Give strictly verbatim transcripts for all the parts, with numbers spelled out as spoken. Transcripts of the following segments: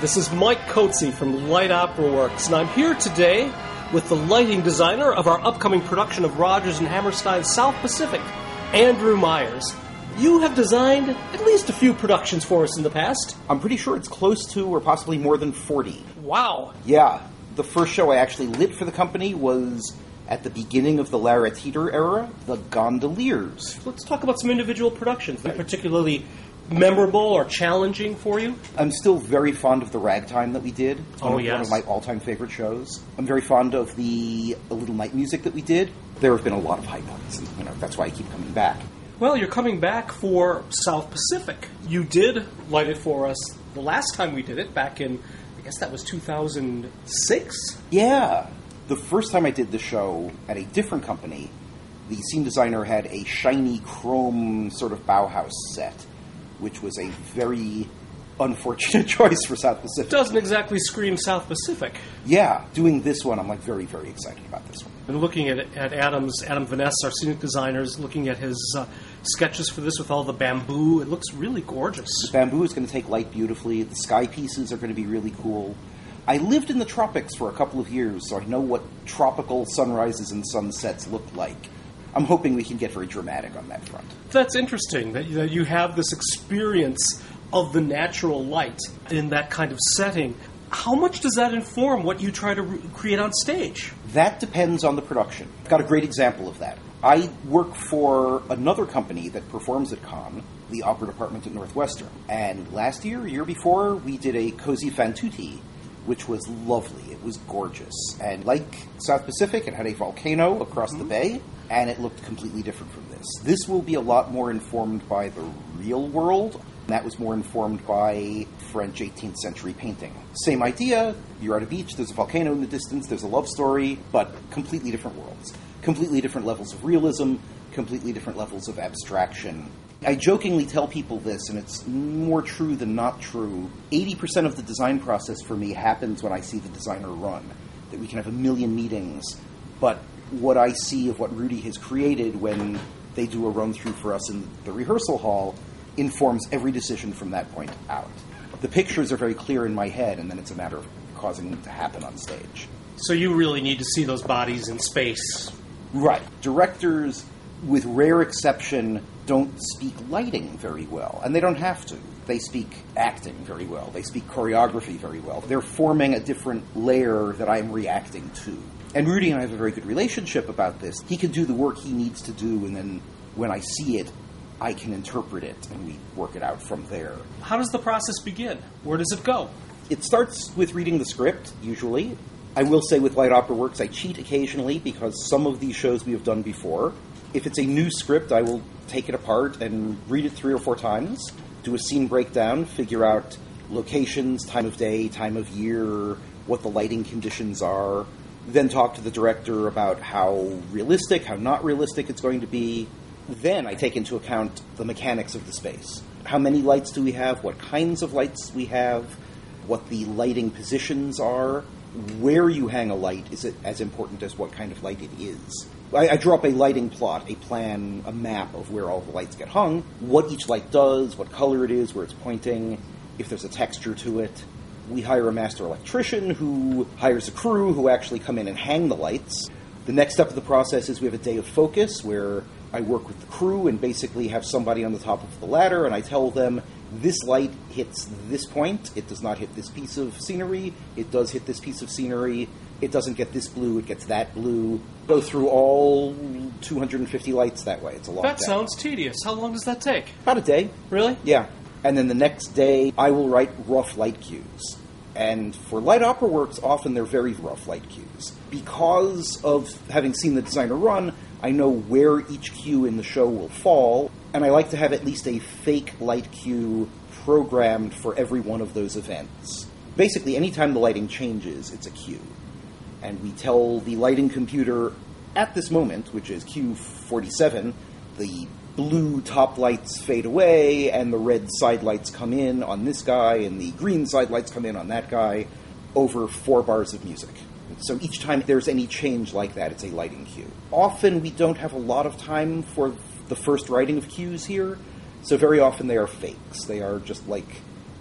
This is Mike Coetzee from Light Opera Works, and I'm here today with the lighting designer of our upcoming production of Rodgers and Hammerstein's South Pacific, Andrew Myers. You have designed at least a few productions for us in the past. I'm pretty sure it's close to or possibly more than forty. Wow. Yeah. The first show I actually lit for the company was at the beginning of the Lara Teeter era, The Gondoliers. Let's talk about some individual productions that are particularly memorable or challenging for you. I'm still very fond of the Ragtime that we did. It's one Oh, of, yes. one of my all-time favorite shows. I'm very fond of the A Little Night Music that we did. There have been a lot of high points, and you know, that's why I keep coming back. Well, you're coming back for South Pacific. You did light it for us the last time we did it, back in, I guess that was two thousand six? Yeah. The first time I did the show at a different company, the scene designer had a shiny chrome sort of Bauhaus set, which was a very unfortunate choice for South Pacific. Doesn't exactly scream South Pacific. Yeah, doing this one, I'm like very, very excited about this one. And looking at at Adam's, Adam Vaness, our scenic designers, looking at his uh, sketches for this with all the bamboo, it looks really gorgeous. The bamboo is going to take light beautifully. The sky pieces are going to be really cool. I lived in the tropics for a couple of years, so I know what tropical sunrises and sunsets look like. I'm hoping we can get very dramatic on that front. That's interesting, that you, that you have this experience of the natural light in that kind of setting. How much does that inform what you try to re- create on stage? That depends on the production. I've got a great example of that. I work for another company that performs at Cannes, the opera department at Northwestern. And last year, year before, we did a Così fan tutti, which was lovely. It was gorgeous. And like South Pacific, it had a volcano across mm-hmm. the bay, and it looked completely different from this. This will be a lot more informed by the real world. That was more informed by French eighteenth century painting. Same idea, you're at a beach, there's a volcano in the distance, there's a love story, but completely different worlds. Completely different levels of realism, completely different levels of abstraction. I jokingly tell people this, and it's more true than not true. eighty percent of the design process for me happens when I see the designer run. That we can have a million meetings, but what I see of what Rudy has created when they do a run-through for us in the rehearsal hall informs every decision from that point out. The pictures are very clear in my head, and then it's a matter of causing them to happen on stage. So you really need to see those bodies in space. Right. Directors, with rare exception, don't speak lighting very well, and they don't have to. They speak acting very well. They speak choreography very well. They're forming a different layer that I'm reacting to. And Rudy and I have a very good relationship about this. He can do the work he needs to do, and then when I see it, I can interpret it, and we work it out from there. How does the process begin? Where does it go? It starts with reading the script, usually. I will say with Light Opera Works, I cheat occasionally because some of these shows we have done before. If it's a new script, I will take it apart and read it three or four times, do a scene breakdown, figure out locations, time of day, time of year, what the lighting conditions are, then talk to the director about how realistic, how not realistic it's going to be. Then I take into account the mechanics of the space. How many lights do we have? What kinds of lights we have? What the lighting positions are? Where you hang a light is as important as what kind of light it is. I, I draw up a lighting plot, a plan, a map of where all the lights get hung, what each light does, what color it is, where it's pointing, if there's a texture to it. We hire a master electrician who hires a crew who actually come in and hang the lights. The next step of the process is we have a day of focus where I work with the crew and basically have somebody on the top of the ladder, and I tell them, this light hits this point, it does not hit this piece of scenery, it does hit this piece of scenery, it doesn't get this blue, it gets that blue. Go through all two hundred fifty lights that way. It's a long That day. sounds tedious. How long does that take? About a day. Really? Yeah. And then the next day, I will write rough light cues. And for Light Opera Works, often they're very rough light cues. Because of having seen the designer run, I know where each cue in the show will fall, and I like to have at least a fake light cue programmed for every one of those events. Basically, anytime the lighting changes, it's a cue. And we tell the lighting computer, at this moment, which is cue forty-seven, the blue top lights fade away, and the red side lights come in on this guy, and the green side lights come in on that guy, over four bars of music. So each time there's any change like that, it's a lighting cue. Often we don't have a lot of time for the first writing of cues here, so very often they are fakes. They are just like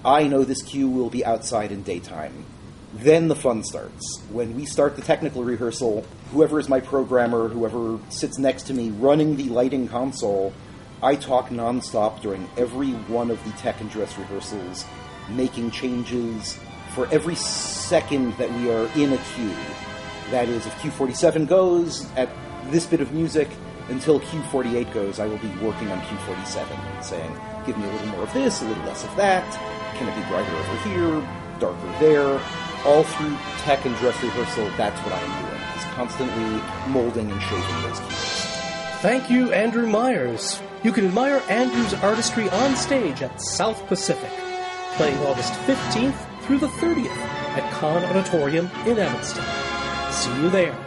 I know this cue will be outside in daytime. Then the fun starts. When we start the technical rehearsal, whoever is my programmer, whoever sits next to me running the lighting console, I talk nonstop during every one of the tech and dress rehearsals, making changes for every second that we are in a cue. That is, if Q forty-seven goes at this bit of music, until Q forty-eight goes, I will be working on Q forty-seven, saying, give me a little more of this, a little less of that, can it be brighter over here, darker there? All through tech and dress rehearsal, that's what I am doing, is constantly molding and shaping those cues. Thank you, Andrew Myers. You can admire Andrew's artistry on stage at South Pacific, playing August fifteenth through the thirtieth at Kahn Auditorium in Evanston. See you there.